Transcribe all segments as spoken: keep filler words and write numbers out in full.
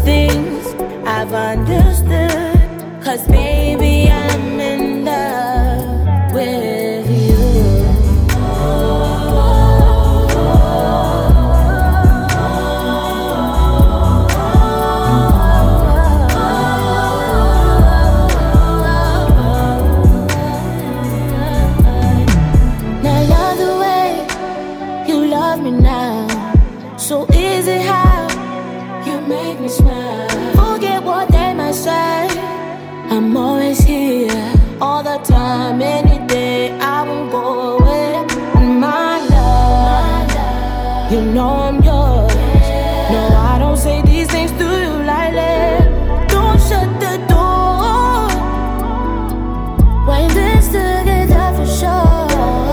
things I've understood. Cause baby, I'm in love with you. Now I love the way you love me now. So easy how you make me smile. Forget what they might say, I'm always here, all the time, any day. I won't go away. My love, you know I'm yours. No, I don't say these things to you lightly. Don't shut the door. When this together for sure.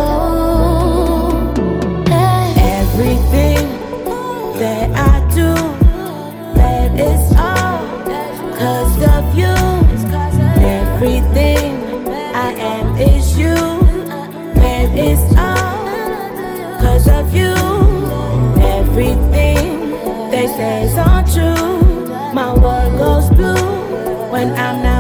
Hey. Everything that I do, that is all cause of you. Everything I am is you. That is all cause of you. Everything they say is untrue. My world goes blue when I'm not